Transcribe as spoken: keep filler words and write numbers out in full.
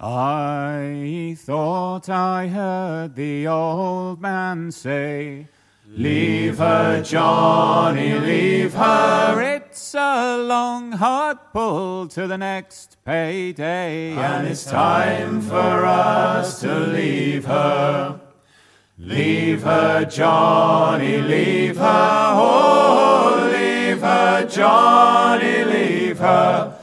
I thought I heard the old man say, leave her, Johnny, leave her. It's a long, hard pull to the next payday, and it's time for us to leave her. Leave her, Johnny, leave her. Oh, leave her, Johnny, leave her.